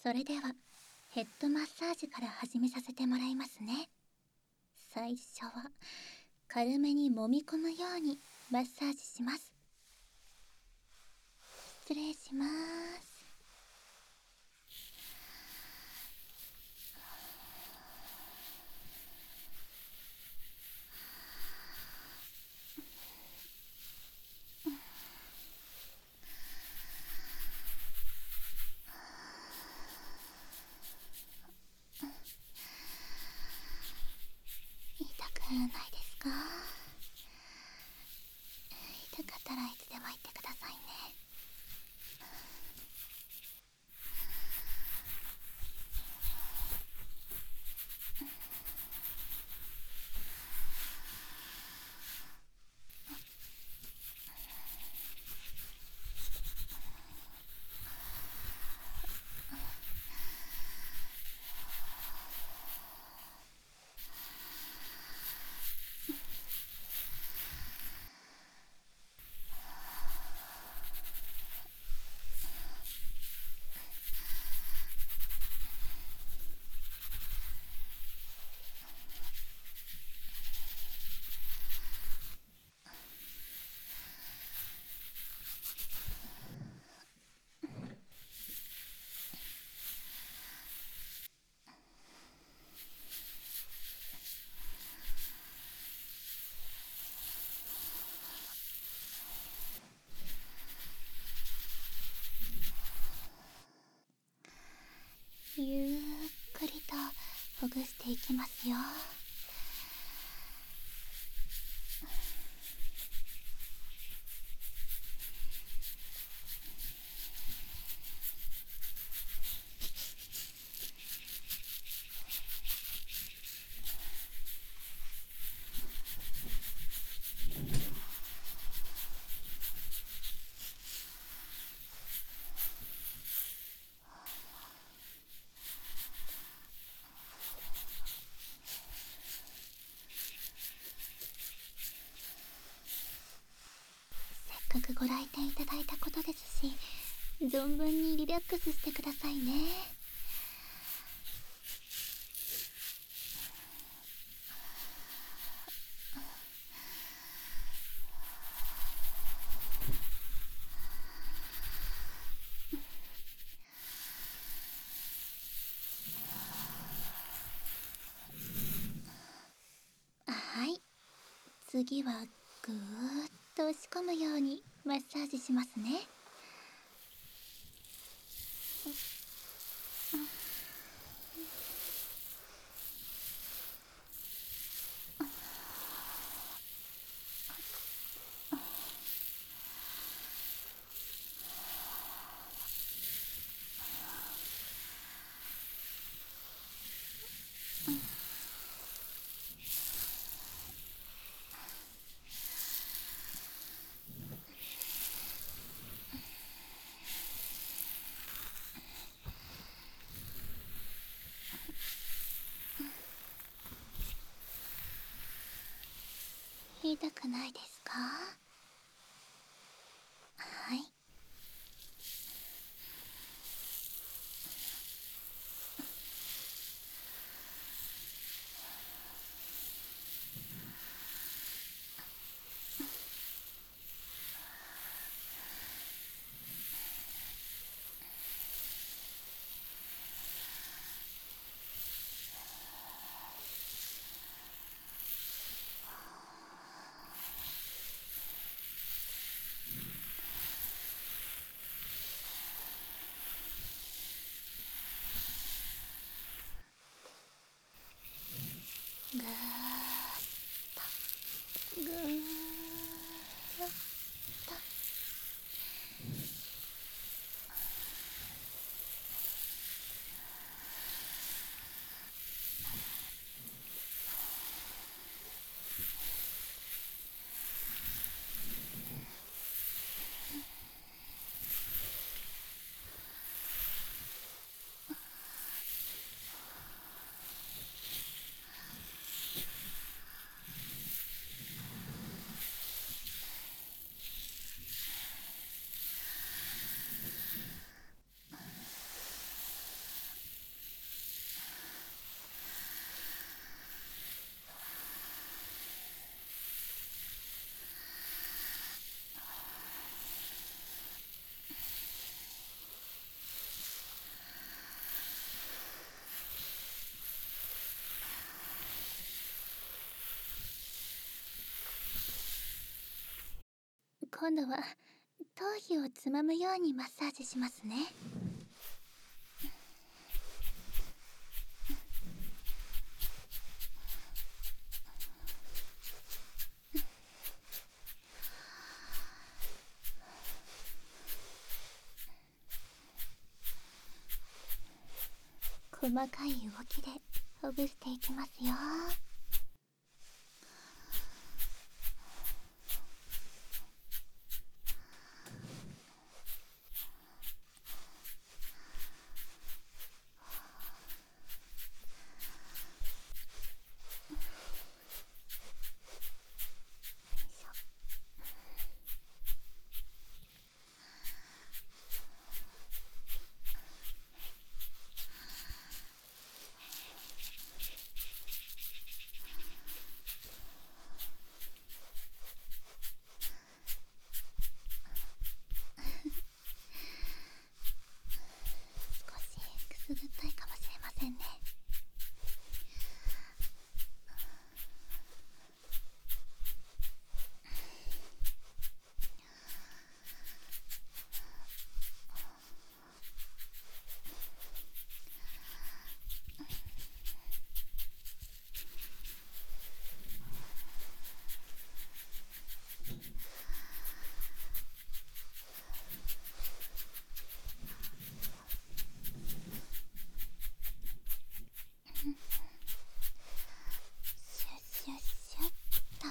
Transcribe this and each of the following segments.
それではヘッドマッサージから始めさせてもらいますね。最初は軽めに揉み込むようにマッサージします。失礼します。痛くないですか？痛かったらいつでも言ってくださいね。ゆっくりとほぐしていきますよ。せっかくご来店いただいたことですし、存分にリラックスしてくださいね。はい、次はぐーっと押し込むようにマッサージしますね。痛くないですか？はい。 今度は頭皮をつまむようにマッサージしますね。細かい動きでほぐしていきますよ。少しくすぐったいかもしれませんね。シュッシュッシュッと。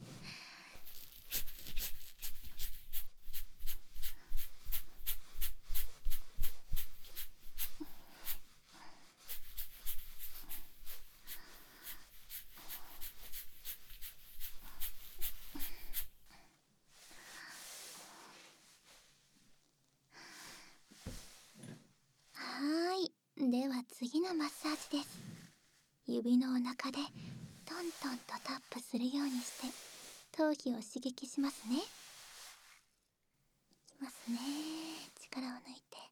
では次のマッサージです。指のお腹でトントンとタップするようにして頭皮を刺激しますね。いきますね。力を抜いて。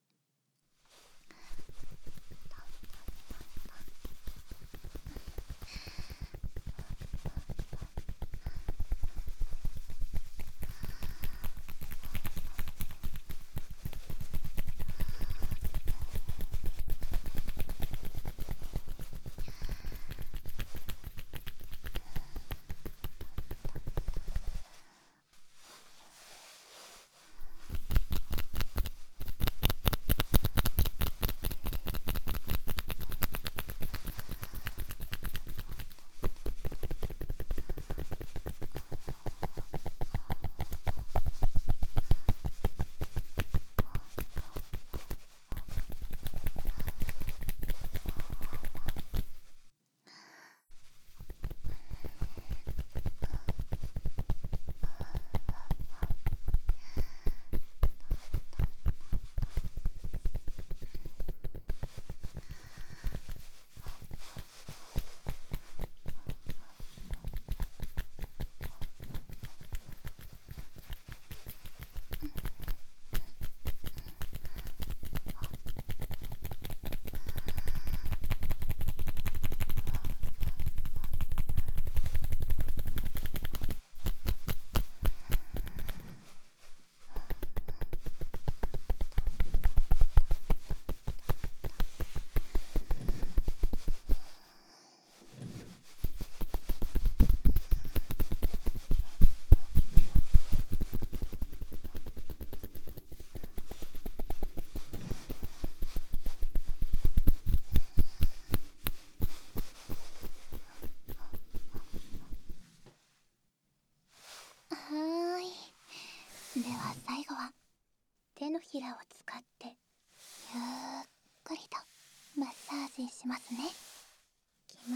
では最後は手のひらを使ってゆっくりとマッサージしますね。いきます。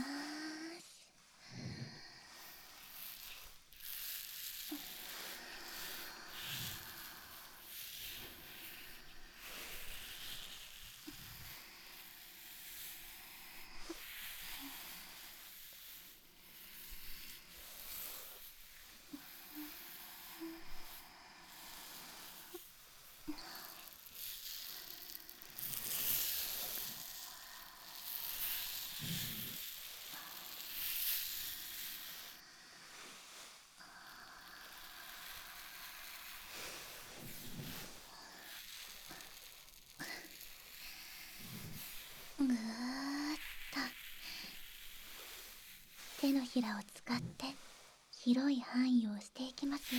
ぐーっと手のひらを使って広い範囲を押していきますよ。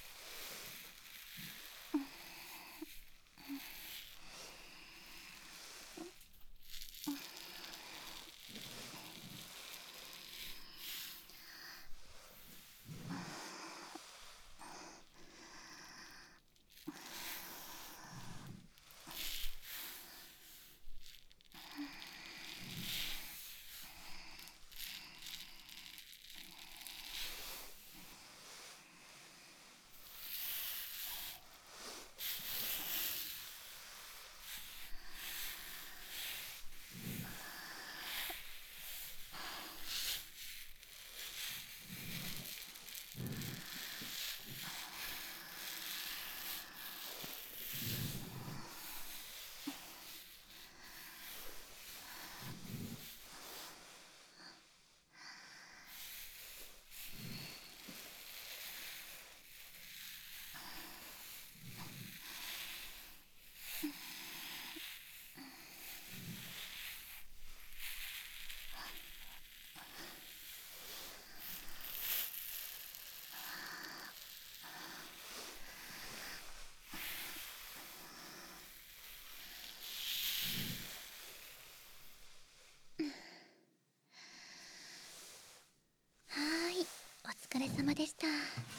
お疲れ様でした。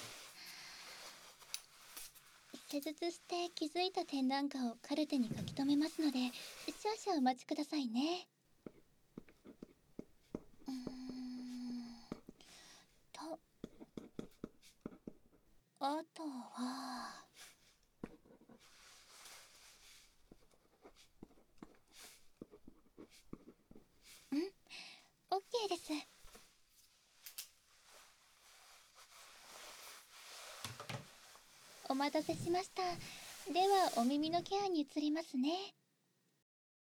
施術して気づいた点なんかをカルテに書き留めますので、少々お待ちくださいね。と、あとはOK です。お待たせしました。ではお耳のケアに移りますね。